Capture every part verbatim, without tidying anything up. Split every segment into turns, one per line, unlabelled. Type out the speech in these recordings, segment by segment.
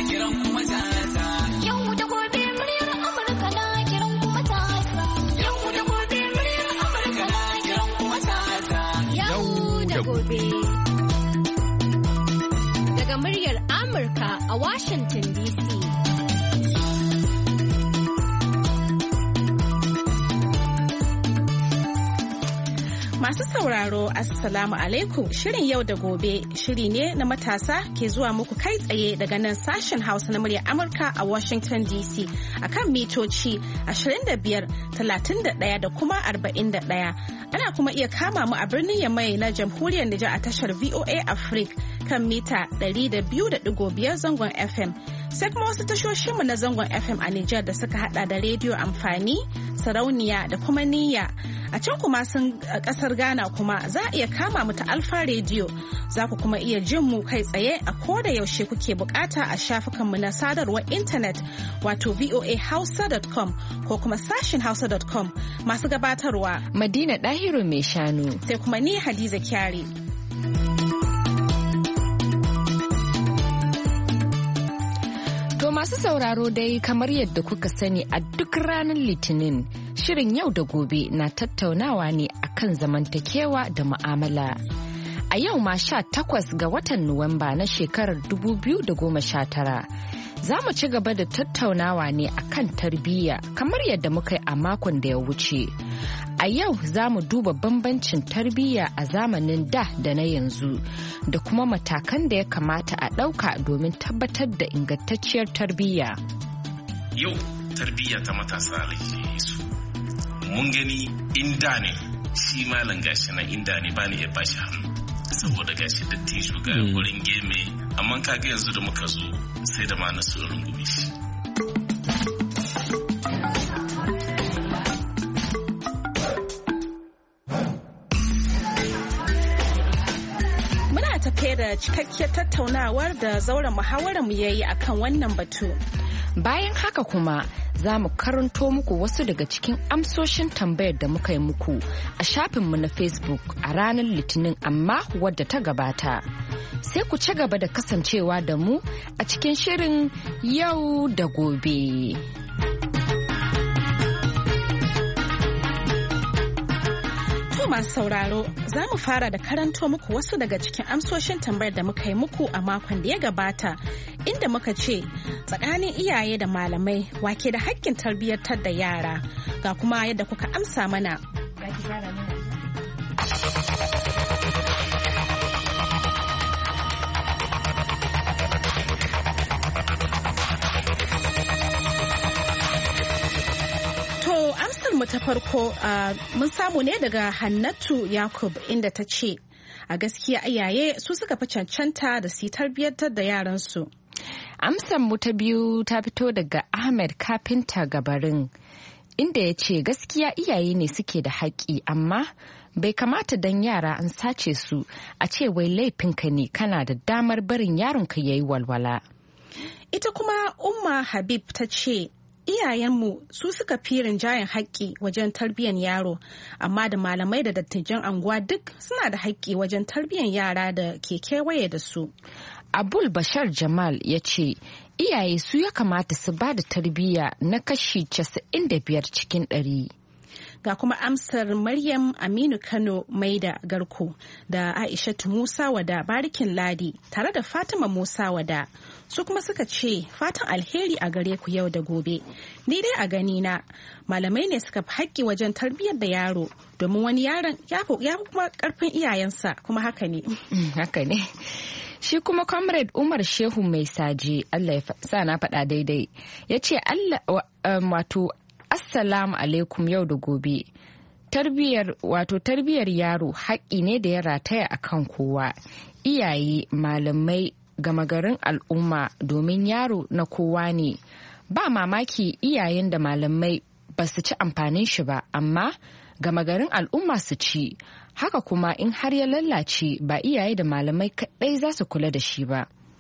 kiran kuma matasa. Yau da gobe muryar Amurka na kiran kuma matasa. Yau da gobe muryar Amurka na kiran kuma matasa. Yau da gobe. Daga muryar Amurka a Washington D C. Masu sauraro, Assalamu alaikum. Shirin yau da gobe shiri ne na matasa ke zuwa muku kai tsaye daga nan sashen Hausa na muryar Amurka a Washington D C akan mitoci ashirin da biyar, talatin da ɗaya da kuma arba'in da ɗaya. Ana kuma iya kama mu a birnin Yamai na Jamhuriyar Nijar a tashar V O A Africa kan mita ɗari da biyu da ɗigo biyar zangon F M. Sai kuma wasu tashoshinmu na zangon F M a Nijar da suka hada da rediyo amfani, sarauniya da kuma niyya. A can kuma sun kasar Ghana kuma za a iya kama mu ta Alfa Radio. Za ku kuma iya jin mu kai tsaye a koda yaushe kuke bukata a shafukanmu na sadarwar intanet wato voa hausa dot com ko kuma sashin hausa dot com. Masu gabatarwa
Madina Dahiru mai shanu.
Sai kuma ni Hadiza Kyari.
To masu sauraro dai kamar yadda kuka sani a duk ranar Litinin shirin yau da gobe na tattaunawa ne akan zamantakewa da mu'amala. A yau ma sha takwas ga watan Nuwamba na shekarar dubu biyu da goma sha tara. Za mu ci gaba da tattaunawa ne akan tarbiyya kamar yadda muka yi a makon da ya wuce. A yau za mu duba bambancin tarbiyya a zamanin da da na yanzu da kuma matakan da ya kamata a ɗauka domin tabbatar da ingantacciyar tarbiyya.
Yau tarbiyya ta matasa rage su. Mun gani inda ne shi malam gashi na inda ne bani ya bashi hannu saboda gashi dattijo ga wurin geme amma kaga yanzu da muka zo sai da ma na so rungume shi.
Muna tafe da cikakkiyar tattaunawar da zauren muhawarar mu yayi akan wannan batu.
Bayan haka kuma za mu karanto muku wasu daga cikin amsoshin tambayar da muka yi muku a shafinmu na Facebook a ranar Litinin amma wadda ta gabata. Sai ku ci gaba da kasancewa da mu a cikin shirin yau da gobe.
Masu sauraro, za mu fara da karanto muku wasu daga cikin amsoshin tambayar da muka yi muku a makon da ya gabata, inda muka ce tsakanin iyaye da malamai wake da hakkin tarbiyyantar da yara. Ga kuma yadda kuka amsa mana. mu ta farko mun samu ne daga Hannatu Yakub inda ta ce a gaskiya iyaye su suka fi cancanta da su tarbiyyantar da yaransu.
Amsar mu ta biyu ta fito daga Ahmed Kafinta Gabarin inda ya ce gaskiya iyaye ne suke da haƙƙi amma bai kamata dan yara an sace su a ce wai laifinka ne kana da damar barin yaronka yayi walwala.
Ita kuma Umma Habib ta ce iyayenmu su suka fi rinjayen haƙƙi wajen tarbiyyar yaro amma da malamai da dattijan anguwa duk suna da haƙƙi wajen tarbiyyar yara da ke kewaye da su.
Abul Bashar Jamal ya ce iyaye su ya kamata su ba da tarbiyya na kashi casa'in da biyar cikin ɗari.
Ga kuma amsar Maryam Aminu Kano Maida Garko da Aishatu Musa Wada Barikin Ladi tare da Fatima Musa Wada. Su kuma suka ce fatan alheri a gare ku yau da gobe. Ni dai a gani na malamai ne suka fi haƙƙi wajen tarbiyyar da yaro domin wani yaron ya fi kuma ƙarfin iyayensa kuma haka ne.
Haka ne. Shi kuma Comrade Umar Shehu Mai Saje, Allah ya sa na faɗa daidai, ya ce Allah wato Assalamu alaikum yau da gobe. Tarbiyar wato tarbiyar yaro haƙƙi ne da ya rataya a kan kowa. Iyaye, malamai, gama garin al'umma domin yaro na kowa ne. Ba mamaki iyayen da malamai ba su ci amfanin shi ba, amma gama garin al'umma su ci. Haka kuma in har ya lallace ba iyaye da malamai kaɗai za su kula da shi ba.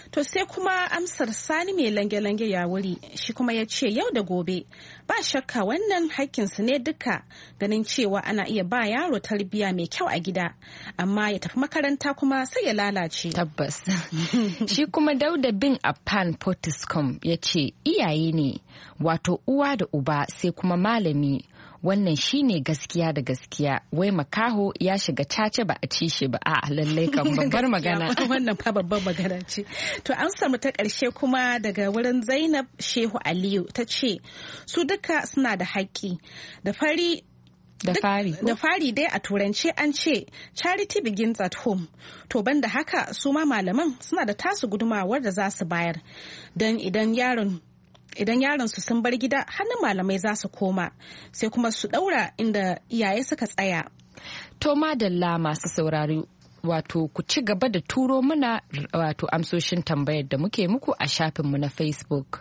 To sai kuma amsar Sani mai lange-lange ya wuri shi kuma ya ce yau da gobe ba shakka wannan haƙƙinsu ne duka ganin cewa ana iya ba yaro tarbiyya mai kyau a gida amma ya tafi makaranta kuma sai ya lalace.
Tabbas. Shi kuma Dauda bin Afan Potiskum ya ce iyaye ne wato uwa da uba sai kuma malami. Wannan shine gaskiya da gaskiya wai makaho ya shiga cace ba a ci shi ba a lallai kan babbar magana.
Wannan fa babbar magana ce. To an samu ta ƙarshe kuma daga wurin Zainab Shehu Aliyu ta ce su duka suna da haƙƙi da fari
Da fari.
Da fari dai a turance an ce charity begins at home. To banda haka su ma malaman suna da tasu gudumawar da za su bayar. Don idan yaron Idan yaron su sun bar gida hannun malamai za su koma sai kuma su daura inda iyaye suka tsaya.
To madalla masu saurari wato ku ci gaba da turo mana wato amsoshin tambayar da muke muku a shafinmu na Facebook.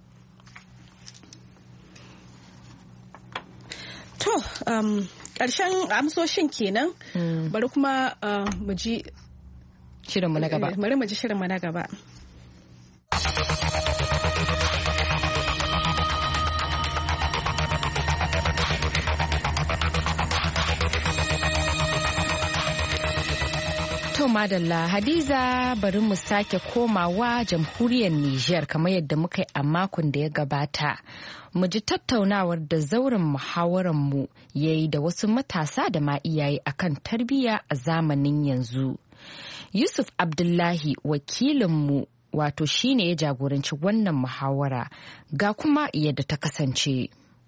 To um, ƙarshen amsoshin kenan mm. bari kuma uh, mu ji
shirinmu na gaba.
Bari mu ji shirinmu na gaba.
To madalla Hadiza bari mu sake komawa jamhuriyar Nijar kamar yadda muka yi a makon da ya gabata. Mu ji tattaunawar da zauren muhawaranmu ya yi da wasu matasa da ma iyaye akan tarbiyya a zamanin yanzu. Yusuf Abdullahi wakilinmu wato shine ya jagoranci wannan muhawara ga kuma yadda ta kasance.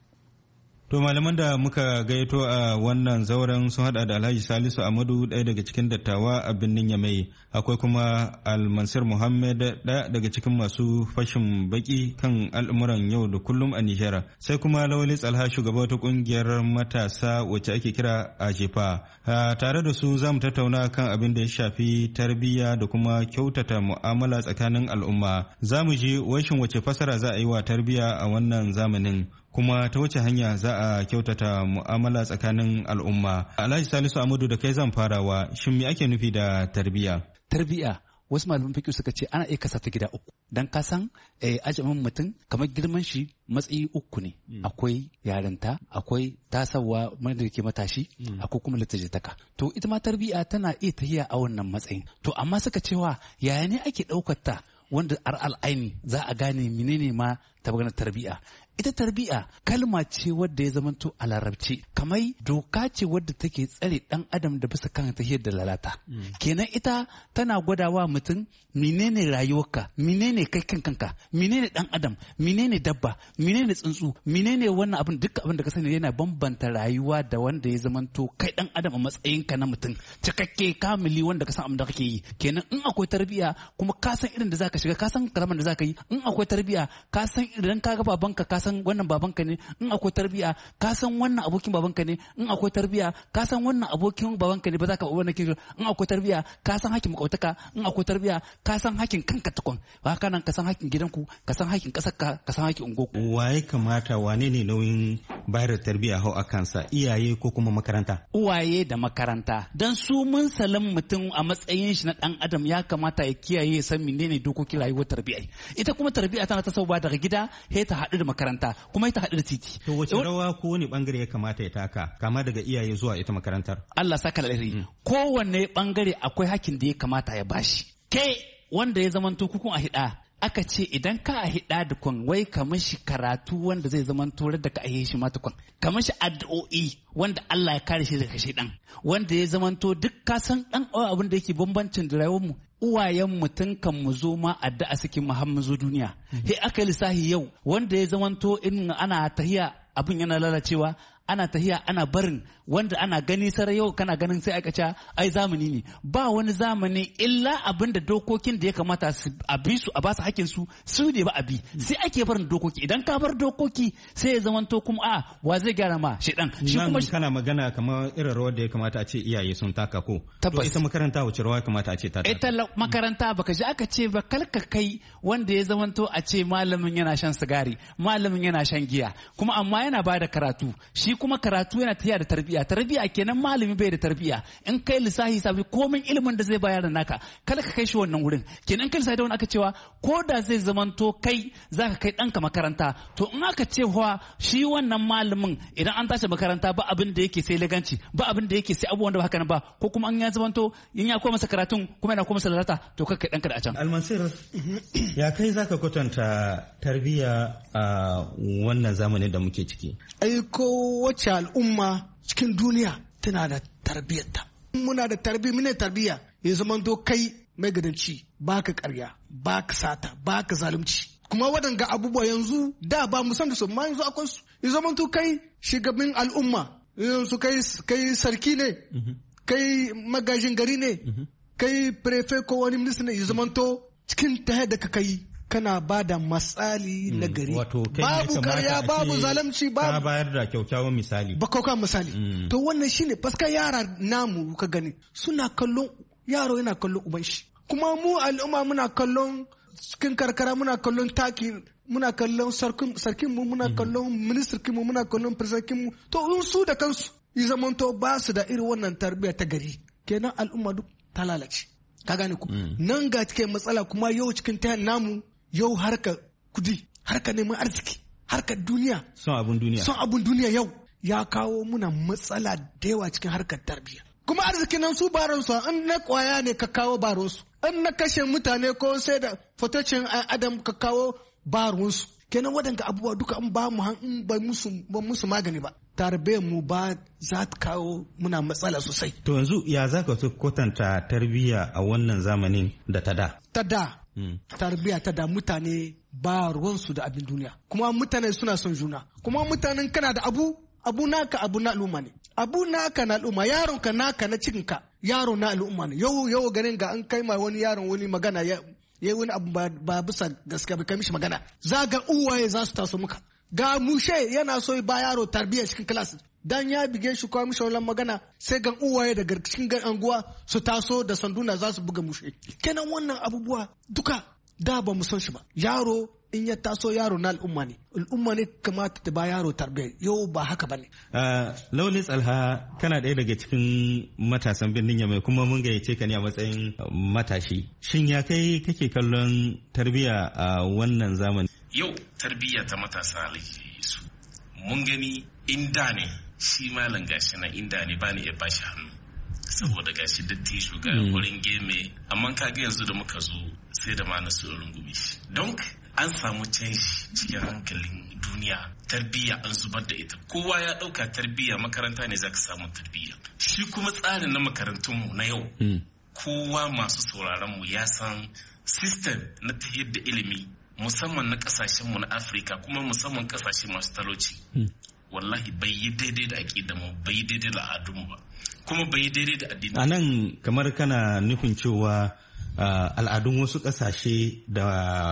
To malaman da muka gaito a wannan zauren sun hada da Alhaji Salisu Amadu ɗaya daga cikin dattawa a birnin Yamai, akwai kuma Almansir Muhammad ɗaya daga cikin masu fashin baki kan al'amuran yau da kullum a Nijar, sai kuma Lawali Tsalha shugaba wata kungiyar matasa wacce ake kira Ajefa. Tare da su za mu tattauna kan abin da ya shafi tarbiyya da kuma kyautata mu'amala tsakanin al'umma. Za mu ji washin wace fasara za a yi wa tarbiyya a wannan zamanin, kuma ta wace hanya za a kyautata mu'amala tsakanin al'umma. Alhaji Salisu Amadu da kai zan farawa, shin me ake nufi da tarbiyya?
Tarbiyya wasu malaman fiqh suka ce ana iya kasa ta gida uku. Dan ka san eh, ajamin mutum kamar girman shi matsayi uku ne. Mm. Akwai yarinta, akwai tasawa wanda ke matashi, mm. akwai kuma littattaka. To ita ma tarbiyya tana iya tahiya a wannan matsayin. To amma suka cewa yaya ne ake ɗaukar ta wanda ar al'aini za a gane menene ma ta maganar tarbiyya. Ita tarbiyya kalma ce wadda ya zamanto a larabci kamar doka ce wadda take tsare dan adam da bisa kan tahiyar da lalata. Mm. Kenan ita tana gwadawa mutum menene rayuwarka, menene kai kan kanka, menene dan adam, menene dabba, menene tsuntsu, menene wannan abin duka abin da ka sani yana bambanta rayuwa da wanda ya zamanto kai dan adam a matsayinka na mutum cikakke kamili wanda ka san abin da kake yi. Kenan in akwai tarbiyya kuma ka san irin da zaka shiga, ka san karaman da zaka yi, in akwai tarbiyya ka san idan ka ga babanka ka san wannan babanka ne, in akwai tarbiya ka san wannan abokin babanka ne, in akwai tarbiya ka san wannan abokin babanka ne ba za ka ba wannan kin, in akwai tarbiya ka san hakkin makautaka, in akwai tarbiya ka san hakkin kanka tukun, ba haka nan ka san hakkin gidanku, ka san hakkin kasarka, ka san hakkin ungoku.
Waye kamata wane ne nauyin bayar da tarbiya hau a kansa, iyaye ko kuma makaranta?
Uwaye da makaranta, dan su mun salam mutum a matsayin shi na dan adam ya kamata ya kiyaye san menene dokokin rayuwar tarbiya. Ita kuma tarbiya tana ta sauba daga gida sai ta haɗu da makaranta kuma ita haɗu da titi.
To wace rawa ko wani bangare ya kamata ya taka kama daga iyaye zuwa ita makarantar?
Allah saka alheri. Mm. Kowanne bangare akwai hakkin da ya kamata ya bashi. Ke wanda ya zamanto kukun a hida aka ce idan ka a hida da kwan wai ka mishi karatu wanda zai zamanto da ka aihe shi ma tukun, ka mishi addu'o'i wanda Allah ya kare shi daga shedan, wanda ya zamanto duk ka san dan abin da yake bambancin da rayuwar mu. Uwayen mutum kan mu zo ma addu'a suke Muhammad zo duniya. He aka lissahi yau wanda ya zamanto in ana tahiya abin yana lalacewa, ana tahiya ana barin wanda ana gani sarai yau kana ganin sai aka ce ai zamani ne, ba wani zamani illa abin da dokokin da ya kamata a bi su a ba su hakkin su su ne ba a bi, sai ake barin dokoki. Idan ka bar dokoki sai ya zamanto kuma a wa zai gyara ma shedan shi kuma
kana magana kamar irin rawar da ya kamata a ce iyaye sun taka ko tabbas. Ita makaranta wace rawa kamata a ce ta taka?
Ita makaranta baka ji aka ce ba kalka kai wanda ya zamanto a ce malamin yana shan sigari, malamin yana shan giya kuma amma yana ba da karatu, shi shi kuma karatu yana tafiya da tarbiyya tarbiyya kenan malami bai da tarbiyya in kai lissafi sabi komai ilimin da zai bayar da naka kada ka kai shi wannan wurin kenan kai lissafi da wani aka cewa ko da zai zamanto kai zaka kai ɗanka makaranta to in aka ce wa shi wannan malamin idan an tashi makaranta ba abin da yake sai laganci ba abin da yake sai abubuwan da ba haka nan ba ko kuma an ya zamanto in ya koma masa karatun kuma yana koma masa lalata to kai ɗanka da a can.
Almansir ya kai zaka kwatanta tarbiyya a wannan zamanin da muke ciki.
Ai kowace al'umma cikin duniya tana da tarbiyyarta. Muna da tarbiyya mune tarbiyya ya zamanto kai mai gadanci baka ƙarya baka sata baka zalunci. Kuma waɗanga abubuwa yanzu da ba mu san da su ma yanzu akwai su ya zamanto kai shugabin al'umma yanzu kai kai sarki ne kai magajin gari ne kai prefe ko wani minista ne ya zamanto cikin ta da ka kai kana ba da matsali na gari babu karya babu zalunci babu
ka bayar da kyakkyawan misali
ba kyakkyawan misali to wannan shine paska yara namu ka gani suna kallon yaro yana kallon uban shi kuma mu al'umma muna kallon cikin karkara muna kallon taki muna kallon sarkin mu muna kallon ministirkin mu muna kallon sarkin mu to in su da kansu yi zamanto ba su da irin wannan tarbiyya ta gari kenan al'umma duk ta lalace ka gane ku nan ga cikin matsala kuma yau cikin ta namu yau harka kudi harka neman arziki harkar duniya
son abun duniya
son abun duniya yau ya kawo muna matsala da yawa cikin harkar tarbiyya kuma arziki nan su baron su an na kwaya ne ka kawo baron su an na kashe mutane ko sai da fotocin adam ka kawo baron su kenan waɗanda abubuwa duka an ba mu in ba musu ba musu magani ba tarbiyyar mu ba za ta kawo muna matsala sosai.
To yanzu ya za ka kwatanta tarbiyya a wannan zamanin da ta da?
Ta da. Tarbiyya ta da mutane ba ruwansu da abin duniya. Kuma mutane suna son juna. Kuma mutanen kana da abu, abu naka abu na al'umma ne. Abu naka na al'umma, yaron ka naka na cikin ka, yaro na al'umma ne. Yau yau ganin ga an kai ma wani yaron wani magana ya yi wani abu ba bisa gaskiya ba kai mishi magana. Za ga uwaye za su taso muka. Ga mushe yana so ba yaro tarbiyya cikin class dan ya bige shi ko mishi wannan magana sai ga uwaye daga cikin anguwa su taso da sanduna za su buga mushe kenan wannan abubuwa duka da ba mu san shi ba yaro in ya taso yaro na al'umma ne al'umma ne kamata ta ba yaro tarbiyya yau ba haka bane.
Lauli Tsalha kana ɗaya daga cikin matasan birnin Yamai kuma mun gayyace ka ne a matsayin matashi shin ya kai kake kallon tarbiyya a wannan zamani?
Yau tarbiyya ta matasa su mun gani inda ne shi malam gashi na inda ne bani ya bashi hannu saboda gashi dattijo ga wurin geme amma kaga yanzu da muka zo sai da ma na su rungumi shi don an samu canji cikin hankalin duniya tarbiyya an zubar da ita kowa ya dauka tarbiyya makaranta ne zaka samu tarbiyya shi kuma tsarin na makarantunmu na yau kowa masu sauraron mu ya san system na tahiyar da ilimi musamman na kasashenmu na Afirka kuma musamman kasashe masu talauci wallahi bai yi daidai da aƙida mu bai yi daidai da al'adunmu ba kuma bai yi daidai da addini. A nan
kamar kana nufin cewa al'adun wasu kasashe da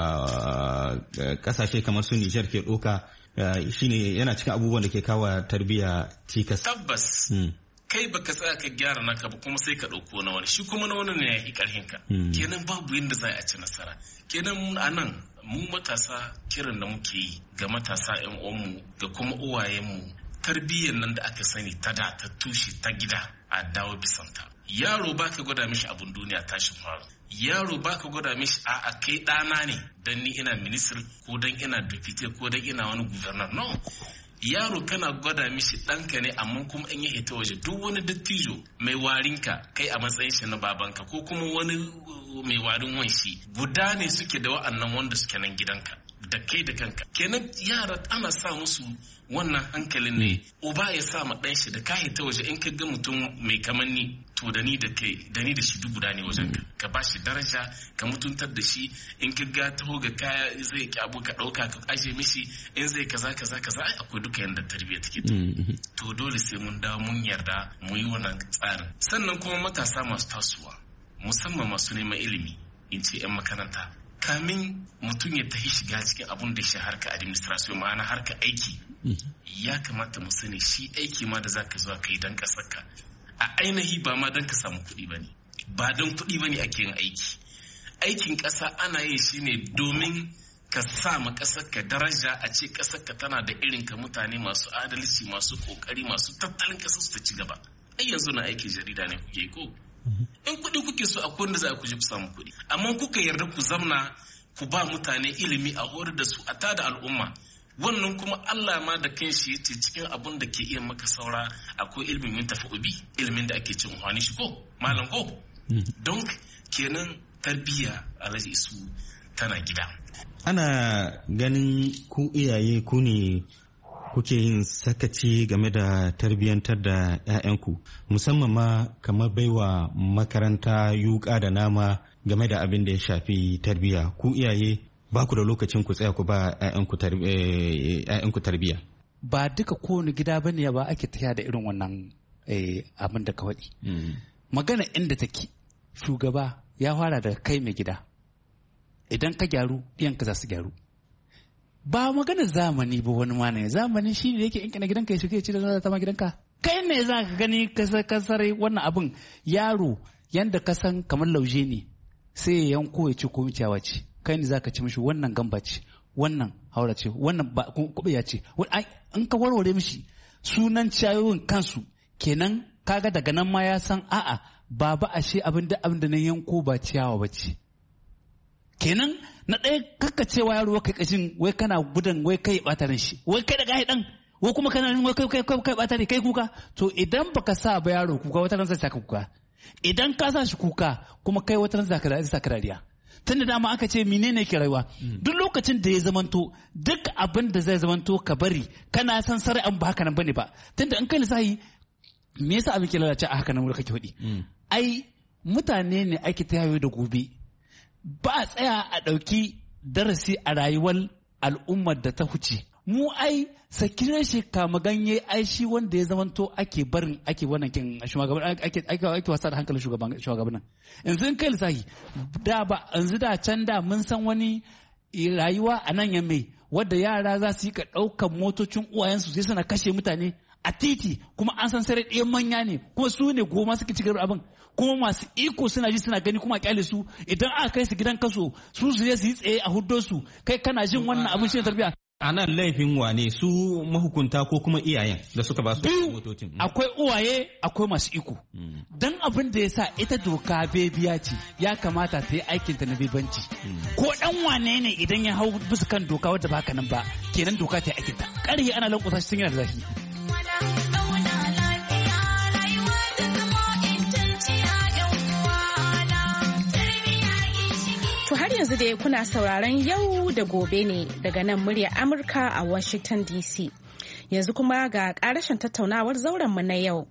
kasashe kamar su Nijar ke ɗoka shine yana cikin abubuwan da ke kawo tarbiyya cikas.
Tabbas. Kai baka tsaya ka gyara naka ba kuma sai ka ɗauko na wani shi kuma na wani ne ya yi ƙarfin ka kenan babu yadda za a ci nasara kenan a nan mu matasa kiran da muke yi ga matasa yan uwanmu da kuma uwayenmu tarbiyyar nan da aka sani ta da ta tushe ta gida a dawo bisanta yaro baka gwada mishi abun duniya tashin faru yaro baka gwada mishi a kai ɗana ne dan ni ina minister ko dan ina deputy ko dan ina wani governor no yaro kana gwada mishi ɗanka ne amma kuma in ya hita waje duk wani dattijo mai warinka kai a matsayin shi na babanka ko kuma wani mai warin wanshi guda ne suke da wa'annan wanda suke nan gidanka da kai da kanka kenan yara ana sa musu wannan hankalin ne uba ya sa ma ɗan shi da ka hita waje in ka ga mutum mai kamanni to da ni da kai da ni da shi duk guda ne wajen ka ka ba shi daraja ka mutuntar da shi in ka ga taho ga kaya zai ki abu ka ɗauka ka aje mishi in zai kaza kaza kaza ai akwai duka yanda tarbiyya take to dole sai mun dawo mun yarda mu yi wannan tsarin sannan kuma matasa masu tasowa musamman masu neman ilimi in ce 'yan makaranta kamin mutum ya tafi shiga cikin abun da shi harka administration ma'ana harka aiki ya kamata mu sani shi aiki ma da za ka zuwa kai don ƙasarka a ainihi ba ma don ka samu kuɗi ba ne ba don kuɗi ba ne ake yin aiki aikin ƙasa ana yin shi ne domin ka sa ma ƙasar ka daraja a ce ƙasar ka tana da irin ka mutane masu adalci masu kokari masu tattalin ƙasar su ta ci gaba. Ai yanzu na aiki jarida ne kuke ko in kuɗi kuke so akwai wanda za ku je ku samu kuɗi amma kuka yarda ku zamna ku ba mutane ilimi a horar da su a tada al'umma wannan kuma Allah ma da kanshi yace cikin abun da ke iya maka saura akwai ilimin yin tafi ubi ilimin da ake cin wani shi ko malam ko don kenan tarbiyya Alhaji Isu tana gida.
Ana ganin ku iyaye ku ne kuke yin sakaci game da tarbiyyantar da 'ya'yanku musamman ma kamar baiwa makaranta yuka da nama game da abin da ya shafi tarbiyya. Ku iyaye ba ku da lokacin ku tsaya ku ba 'ya'yanku tarbiyya.
Ba duka kowane gida ba ne ba ake taya da irin wannan abin da ka waɗi. Magana inda take shugaba ya fara da kai mai gida. Idan ka gyaru ɗiyanka za su gyaru. Ba maganar zamani ba wani ma ne zamani shi ne yake in kana gidanka ya shiga ya ci da zata ma gidanka kai ne za ka gani kasare wannan abin yaro yanda ka san kamar lauje ne sai ya yanko ya ci ko ciyawa ce kai ne za ka ci mishi wannan gamba ce wannan haura ce wannan ba kuɓiya ce in ka warware mishi sunan ciyayoyin kansu kenan kaga daga nan ma ya san a'a baba ashe abin da abin da na yanko ba ciyawa ba ce kenan na ɗaya kakka cewa yaro kai kashin wai kana gudan wai kai ɓata ran shi wai kai da gahi ɗan wai kuma kana wai kai kai kai ɓata ne kai kuka to idan baka sa ba yaro kuka wata ran zai saka kuka idan ka sa shi kuka kuma kai wata ran zaka da saka dariya tunda dama aka ce menene ke rayuwa duk lokacin da ya zamanto duk abin da zai zamanto ka bari kana san sarai an ba haka nan bane ba tunda in kai lissahi me yasa abin ke lalace a haka nan wuri kake hudi ai mutane ne ake ta yayo da gobe ba a tsaya a ɗauki darasi a rayuwar al'ummar da ta huce mu ai sakirar shi kama ganye ai shi wanda ya zamanto ake barin ake wannan kin shugaban ake ake ake wasa da hankalin shugaban shugaban nan yanzu in kai lissafi da ba yanzu da can da mun san wani rayuwa a nan yamme wadda yara za su yi ka ɗaukan motocin uwayensu sai suna kashe mutane a titi kuma an san sarai ɗayan manya ne kuma su ne goma suke ci gaba abin kuma masu iko suna ji suna gani kuma kyale su idan aka kai su gidan kaso su su je su yi tsaye a huddo su kai kana jin wannan abin shi ne tarbiyya.
A nan laifin wane su mahukunta ko kuma iyayen da suka ba su motocin?
Akwai uwaye akwai masu iko. Dan abin da ya sa ita doka bebiya ce ya kamata ta yi aikinta na bebanci. Ko dan wane ne idan ya hau bisa kan doka wadda ba haka nan ba kenan doka ta yi aikinta. Ƙarhi ana lankwasa shi sun yana da zafi.
To har yanzu dai kuna sauraron yau da gobe ne daga nan murya Amurka a Washington D C. Yanzu kuma ga ƙarashin tattaunawar zauren mu na yau.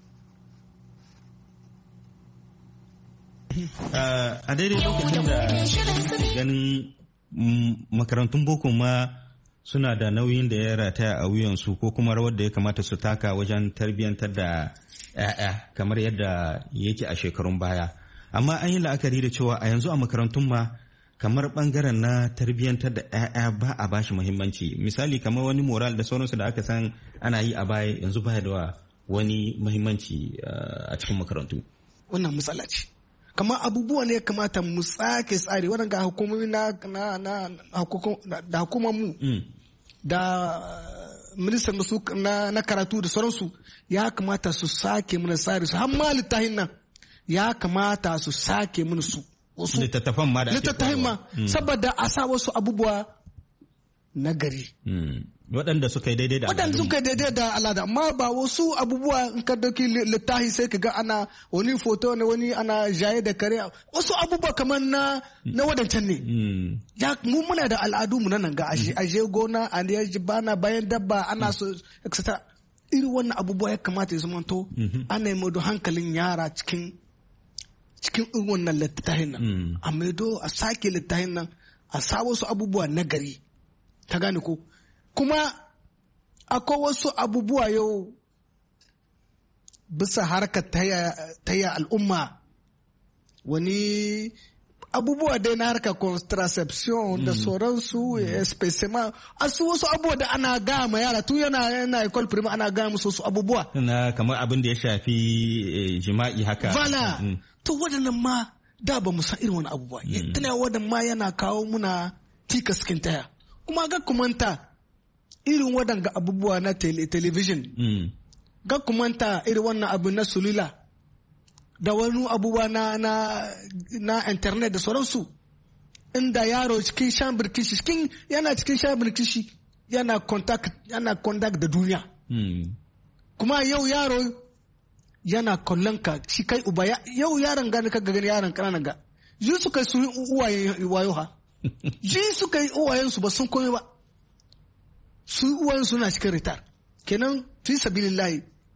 A daidai lokacin da ganin makarantun boko ma suna da nauyin da ya rataya a wuyansu ko kuma rawar da ya kamata su taka wajen tarbiyyantar da 'ya'ya kamar yadda yake a shekarun baya. Amma an yi la'akari da cewa a yanzu a makarantun ma kamar bangaren na tarbiyyantar da 'ya'ya ba a bashi muhimmanci. Misali kamar wani moral da sauransu da aka san ana yi a baya yanzu baya da wani muhimmanci a cikin makarantu.
Wannan matsala ce. Kamar abubuwa ne ya kamata mu sake tsari waɗanda hukumomi na da hukumar mu da ministan na karatu da sauransu ya kamata su sake mana tsari su har ma littafin nan ya kamata su sake mun su wasu
littattafan ma da
littattafan ma saboda a sa wasu abubuwa na gari
waɗanda suka yi daidai da
waɗanda suka yi daidai da al'ada amma ba wasu abubuwa in ka dauki littafi sai ka ga ana wani foto ne wani ana jaye da kare wasu abubuwa kamar na na wadancan ne ya mu muna da al'adu mu nan ga ashe aje gona a ne bana bayan dabba ana so et cetera irin wannan abubuwa ya kamata ya zamanto ana yi mado hankalin yara cikin cikin wannan littafin nan a maido a sake littafin nan a sa wasu abubuwa na gari ta gane ko kuma akwai wasu abubuwa yau bisa harkar taya al'umma wani abubuwa dai na harkar contraception da sauransu especially a su wasu abubuwa da ana gama yara tun yana yana école primaire ana gama musu wasu abubuwa
na kamar abin da ya shafi jima'i haka
vala to waɗannan ma da ba mu san irin wani abubuwa tana waɗannan ma yana kawo muna tikas kin taya kuma ga kumanta irin waɗanga abubuwa na television mm. ga kumanta irin wannan abu na sulula da wani abubuwa na, na, na internet da sauransu inda yaro cikin shambir kishi cikin yana cikin shambir kishi yana contact yana contact da duniya mm. kuma yau yaro yana kallon ka shi kai uba yau yaron gani ka gani yaron kananan ga yi su kai su uwaye wayo ha yi su kai uwayen su ba sun komai ba su uwayen su na cikin ritar kenan fi sabilillahi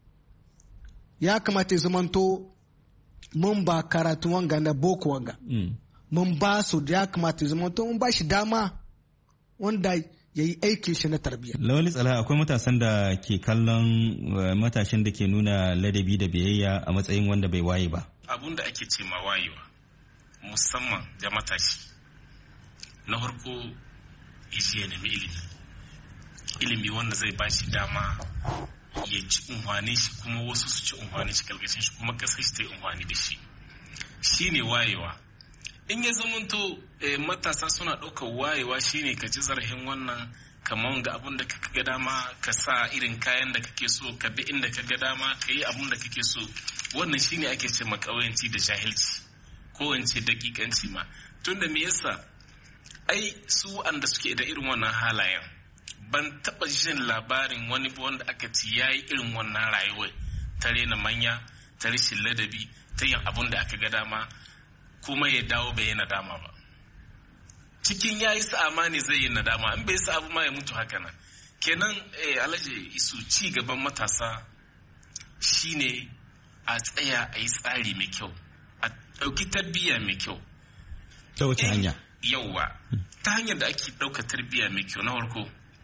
ya kamata ya zamanto mun ba karatu wanga na boko wanga mm. mun ba su ya kamata ya zamanto mun ba shi dama wanda ya yi aikin shi na tarbiyya.
Lawali Tsala akwai matasan da ke kallon matashin da ke nuna ladabi da biyayya a matsayin wanda bai waye ba.
Abun da ake ce ma wayewa musamman ga matashi na farko yaje ya nemi ilimi. Ilimi wanda zai ba shi dama ya ci unhwani shi kuma wasu su ci unhwani shi kalgashin shi kuma kasar shi ta yi unhwani da shi. Shi ne wayewa. In ya zamanto eh, matasa suna ɗaukar wayewa shine ka ci zarafin wannan kamar ga abin da ka ga dama ka sa irin kayan da kake so ka bi inda ka ga dama ka yi abin da kake so wannan shine ake ce makauyanci da jahilci ko wance dakikanci ma tunda me yasa ai su wanda suke da irin wannan halayen ban taba jin labarin wani ba wanda aka ci yayi irin wannan rayuwar ta rena manya ta rashin ladabi ta yin abin da aka ga dama kuma ya dawo bai yi nadama ba cikin ya yi sa'a ne zai yi nadama in bai sa abu ma ya mutu haka nan kenan eh, alhaji isu ci gaban matasa shine a tsaya a yi tsari mai kyau a ɗauki tarbiyya mai kyau
ta wace hanya
yauwa ta hanyar da ake ɗauka tarbiyya mai kyau na farko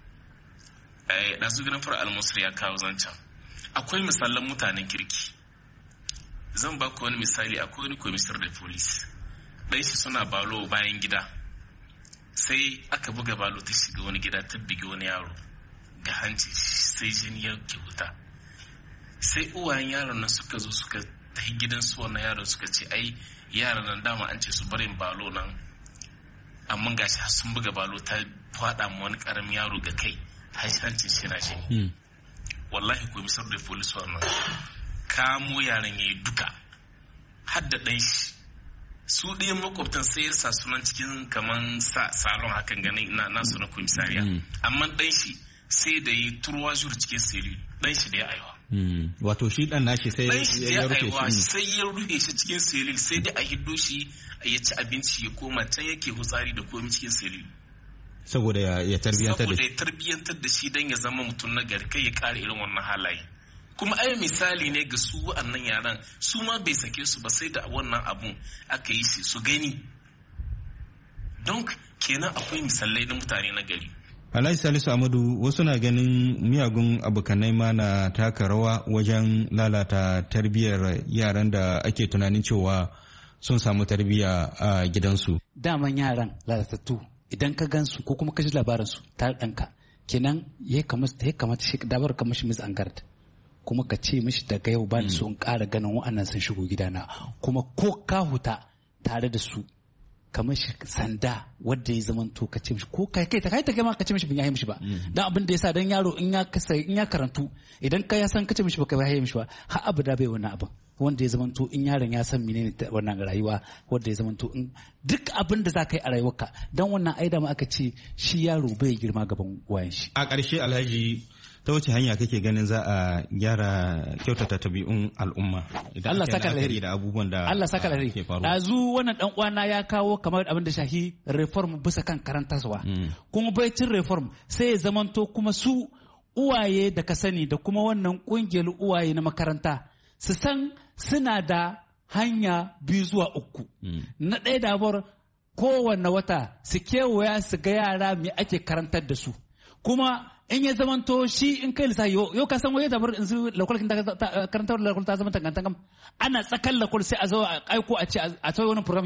ɗazu ganin fara almusri ya kawo zancen akwai misalan mutanen kirki zan ba ku wani misali akwai wani komisar da police ɗan shi suna balo bayan gida sai aka buga balo ta shiga wani gida ta bige wani yaro ga hanci sai jini ya ke wuta sai uwayen yaron nan suka zo suka tafi gidan su wannan yaron suka ce ai yaron nan dama an ce su barin balo nan amma gashi sun buga balo ta fada ma wani karamin yaro ga kai har hancin shi na jini wallahi komisar da police wannan kamo yaran ya yi duka hadda ɗan shi su ɗaya makwabtan sai ya sa sunan cikin kaman salon hakan ganin na nasu na komisariya amma ɗan shi sai da yi turwa jur cikin siri ɗan shi da ya aiwa
wato shi ɗan nashi sai ya rufe shi
sai ya rufe shi cikin siri sai dai a hiddo shi ya ci abinci ya koma can yake hutsari da komi cikin siri
saboda ya tarbiyyantar da
saboda ya tarbiyyantar da shi don ya zama mutum na gari kai ya ƙara irin wannan halaye kuma ai misali ne ga su wa'annan yaran su ma bai sake su ba sai da wannan abun aka yi shi su gani don kenan akwai misalai na mutane na gari.
Alhaji Salisu Amadu wasu na ganin miyagun abokanai ma na taka rawa wajen lalata tarbiyyar yaran da ake tunanin cewa sun samu tarbiyya a gidansu.
Daman yaran lalatattu idan ka gansu ko kuma ka ji labaransu ta ɗanka kenan ya kamata shi dabar kamar shi mis angard kuma ka ce mishi daga yau ba ni so in ƙara ganin wa'annan sun shigo gidana kuma ko ka huta tare da su kamar shi sanda wadda ya zama to ka ce mishi ko kai kai ta kai ta kai ma ka ce mishi bin yayi mishi ba dan abin da yasa dan yaro in ya kasa in ya karantu idan ka ya san ka ce mishi ba kai yayi mishi ba har abada bai wannan abin wanda ya zama to in yaron ya san menene wannan rayuwa wanda ya zama to in duk abin da za ka yi a rayuwarka dan wannan aida ma aka ce shi yaro bai girma gaban wayan shi.
A ƙarshe Alhaji ta wace hanya kake ganin za a gyara kyautata tabi'un al'umma idan
Allah saka alheri
da abubuwan da
Allah saka alheri dazu wannan dan uwana ya kawo kamar abin da shahi reform bisa kan karantarwa kuma baitin reform sai ya zamanto kuma su uwaye da ka sani da kuma wannan kungiyar uwaye na makaranta su san suna da hanya biyu zuwa uku na ɗaya dabar kowanne wata su kewaya su ga yara me ake karantar da su kuma in ya zamanto shi in kai lissafi yau ka san waye zabar in su lakwalkin da karantar lakwal ta zama tangantan ana tsakan lakwal sai a zo a aiko a ce a tsaye wani program kin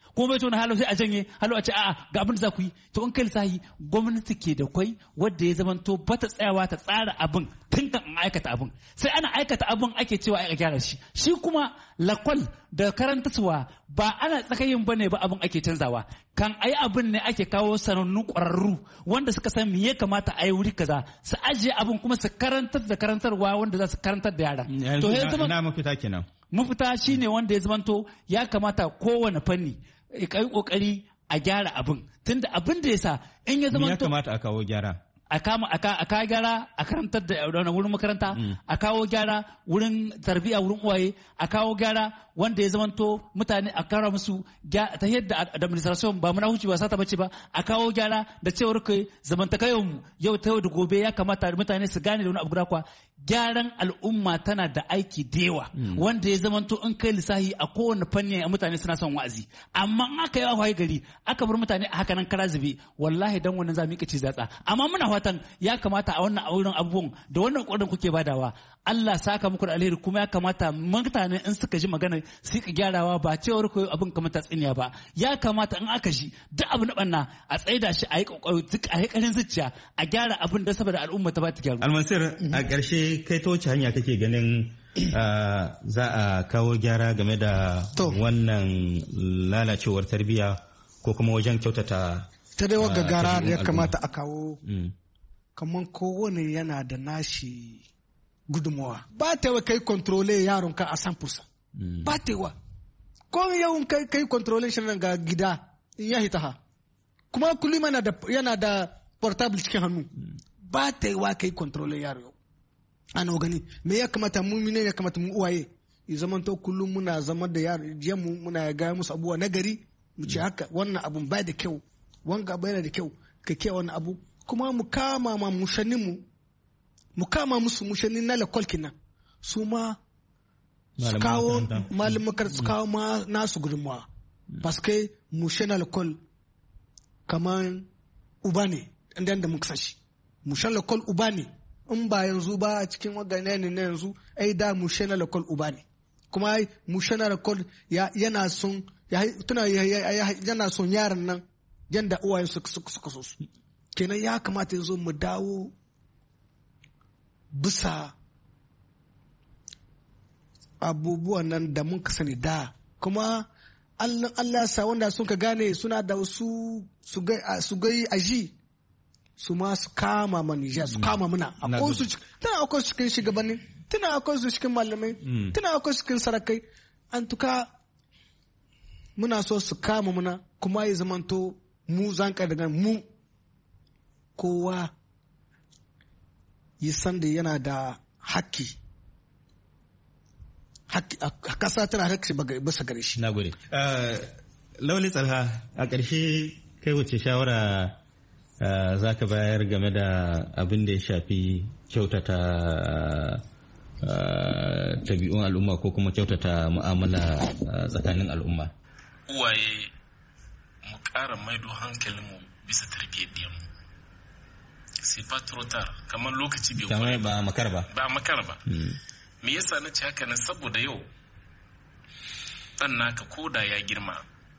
kuma bai tona halo sai a janye halo a ce a'a ga abin da za ku yi to in kai lissahi gwamnati ke da kwai wadda ya zamanto ba ta tsayawa ta tsara abin tun kan an aikata abin sai ana aikata abin ake cewa a gyara shi shi kuma lakwal da karantarwa ba ana tsakayin bane ba abin ake canzawa kan ayi abin ne ake kawo sanannun ƙwararru wanda suka san me ya kamata a yi wuri kaza su ajiye abin kuma su karantar da karantarwa wanda za su karantar da yaran
to ina mafita kenan
mafita shine wanda ya zamanto ya kamata kowane fanni ya kai kokari a gyara abin tunda abin da yasa in ya zamanto
ya kamata a kawo gyara
a kama a kawo gyara a karantar da wurin makaranta a kawo gyara wurin tarbiyya wurin uwaye a kawo gyara wanda ya zamanto mutane a kara musu ta yadda administration ba muna huci ba sata bace ba a kawo gyara da cewar kai zamantakayar mu yau ta yau da gobe ya kamata mutane su gane da wani abu guda kwa gyaran al'umma tana da aiki da yawa wanda ya zamanto in kai lissahi a kowane fanni mutane suna son wa'azi amma in aka yi wahayi gari aka bar mutane a haka nan kara zube wallahi dan wannan za mu ci zatsa amma muna fatan ya kamata a wannan auren abubuwan da wannan ƙoƙarin kuke badawa Allah saka muku da alheri kuma ya kamata mutane in suka ji magana su ka gyarawa ba cewar ko abin kamar ta tsiniya ba ya kamata in aka ji duk abu na banna a tsaida shi a yi kokari a yi karin zuciya a gyara abin da saboda al'umma ta ba ta gyaru
Almansir a ƙarshe kai ta wace hanya kake ganin za a kawo gyara game da wannan lalacewar tarbiyya ko kuma wajen kyautata
ta dai wagga gara da ya kamata a kawo kamar kowane yana da nashi gudunmawa ba ta yi kai kontrole yaron ka a san fursa ba ta yi wa ko yawon kai kai kontrole shi ga gida in ya hita ha kuma kullum yana da portable cikin hannu ba ta yi wa kai kontrole yaro yau ana gani me ya kamata mu ne ya kamata mu uwaye ya zaman to kullum muna zama da yaro mu muna ga musu abuwa na gari mu ce haka wannan abun ba da kyau wanga abu yana da kyau ka ke wannan abu kuma mu kama ma mushannin mu mu kama musu mushannin na lakol kenan su ma su kawo malamin makaranta su kawo ma nasu gudunmawa paske mushan lakol kamar uba ne inda da muka sashi mushan lakol uba ne in ba yanzu ba a cikin wagane ne na yanzu ai da mushan lakol uba ne kuma ai mushan lakol yana son tuna yana son yaran nan yanda uwaye suka so su kenan ya kamata yanzu mu dawo bisa abubuwan nan da mun ka sani da kuma Allah sa wanda sun ka gane suna da wasu su gai aji su ma su kama manija su kama muna akwai su tana akwai su cikin shugabanni tana akwai su cikin malamai tana akwai su cikin sarakai an tuka muna so su kama muna kuma ya zamanto mu zan daga mu kowa yi san da yana da haƙƙi a ƙasa tana haƙƙi bisa gare shi.
Na gode. Lauli Tsalha a ƙarshe kai wace shawara za ka bayar game da abin da ya shafi kyautata tabi'un al'umma ko kuma kyautata mu'amala tsakanin al'umma?
Uwaye mu ƙara maido hankalinmu bisa tarbiyyar diyanmu. Sai ba trotar kamar lokaci bai
kamar ba makar ba
ba makar ba me yasa na ci haka nan saboda yau dan naka koda ya girma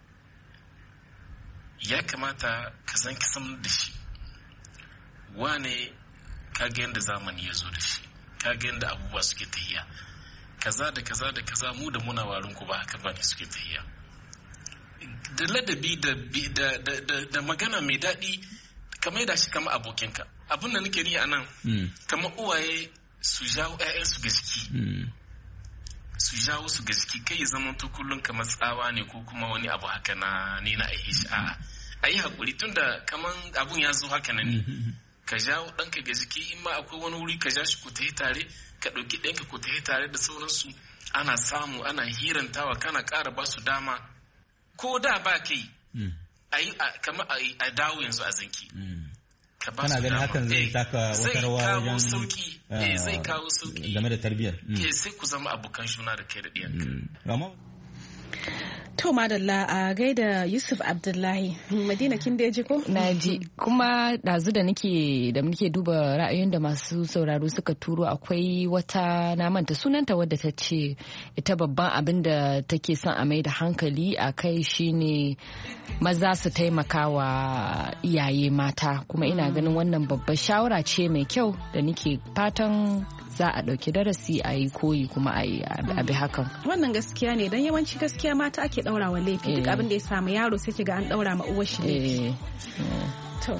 ya kamata ka san kisan da shi wane kaga yanda zamani ya zo da shi kaga yanda abubuwa suke tahiya kaza da kaza da kaza mu da muna warin ku ba haka ba ne suke tahiya da ladabi da da magana mai daɗi kamar da shi kama abokinka abin da nake riya nan kamar uwaye su jawo ƴaƴansu ga jiki su jawo su ga jiki kai zaman to kullum kamar tsawa ne ko kuma wani abu haka na ni na aihe shi a'a ayi hakuri tunda kamar abun ya zo haka nan ne ka jawo ɗanka ga jiki in ma akwai wani wuri ka ja shi ku tafi tare ka ɗauki ɗanka ku tafi tare da sauransu ana samu ana hirantawa kana ƙara ba su dama ko da ba kai ayi kamar a dawo yanzu a zanki
kana ganin hakan zai taka wata rawa wajen
sauki eh zai kawo sauki
game da tarbiyyar
eh sai ku zama abokan juna da kai da diyanka
To madalla a gaida Yusuf Abdullahi. Madina kin da ji ko?
Na ji. Kuma dazu da nake da muke duba ra'ayoyin da masu sauraro suka turo akwai wata na manta sunanta wadda ta ce ita babban abin da take son a mai da hankali a kai shine maza su taimaka wa iyaye mata, kuma ina ganin wannan babbar shawara ce mai kyau da nake fatan za a ɗauki darasi a yi koyi kuma a yi abi hakan. Wannan
gaskiya ne don yawanci gaskiya mata ake ɗaura wa laifi duk abin da ya samu yaro sai ki ga an ɗaura ma uwar shi laifi. To.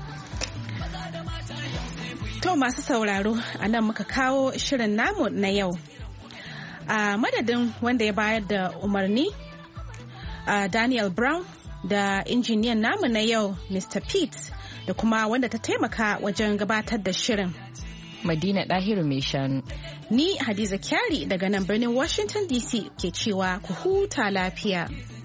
To masu sauraro a nan muka kawo shirin namu na yau. A madadin wanda ya bayar da umarni a Daniel Brown da injiniyan namu na yau Mister Pete da kuma wanda ta taimaka wajen gabatar da shirin.
Madina Dahiru mai shanu.
Ni Hadiza Kyari daga nan birnin Washington D C ke cewa ku huta lafiya.